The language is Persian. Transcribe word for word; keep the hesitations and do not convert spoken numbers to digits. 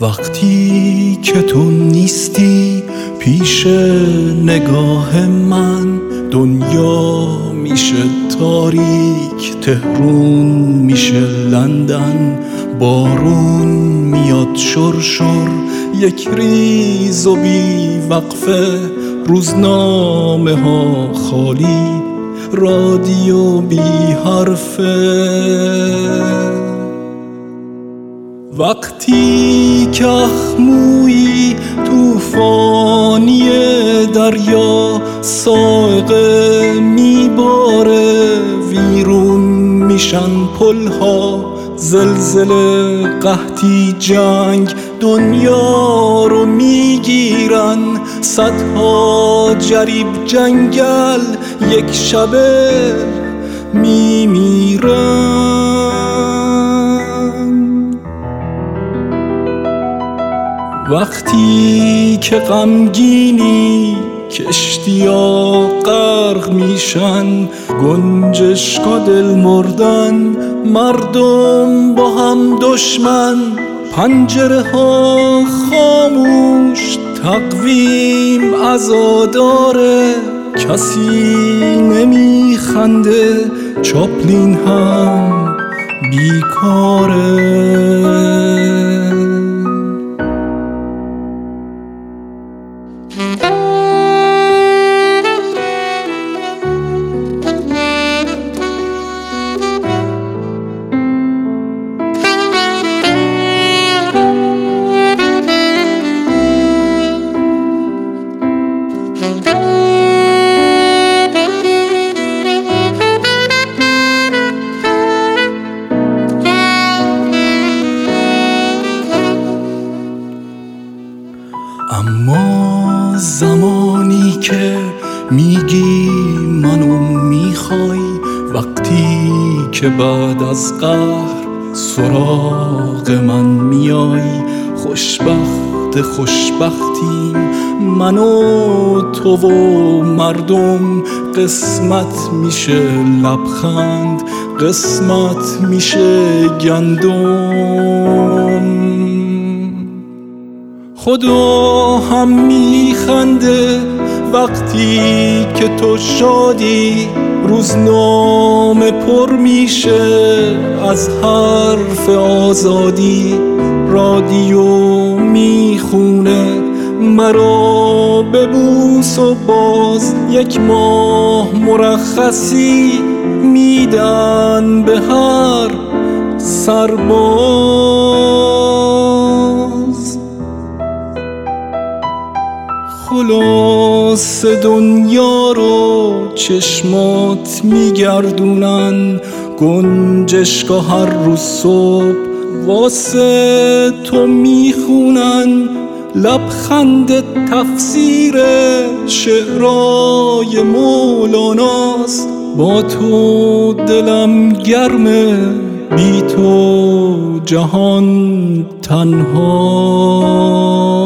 وقتی که تو نیستی پیش نگاه من، دنیا میشه تاریک، تهرون میشه لندن. بارون میاد شرشر یک ریز و بی وقفه، روزنامه ها خالی، رادیو بی حرفه. وقتی که اخمویی توفانی دریا، سائقه میباره ویرون میشن پلها، زلزله قحطی جنگ دنیا رو میگیرن. صدها جریب جنگل یک شبه میمیرن. وقتی که غمگینی کشتی‌ها غرق میشن، گنجشکا دل مردن، مردم با هم دشمن. پنجره ها خاموش، تقویم عزاداره، کسی نمیخنده، چاپلین هم بیکاره. اما زمانی که میگی منو میخوای، وقتی که بعد از قهر سراغ من میای، خوشبخت خوشبختیم من و تو و مردم. قسمت میشه لبخند، قسمت میشه گندم. خدا هم میخنده وقتی که تو شادی، روزنامه پر میشه از حرف آزادی. رادیو میخونه مرا ببوس و باز یک ماه مرخصی میدن به هر سرباز. خلاص دنیا رو چشمات میگردونن، گنجشکا هر روز صبح واسه تو میخونن. لبخند تفسیر شعرهای مولاناست، با تو دلم گرمه، بی تو جهان تنها.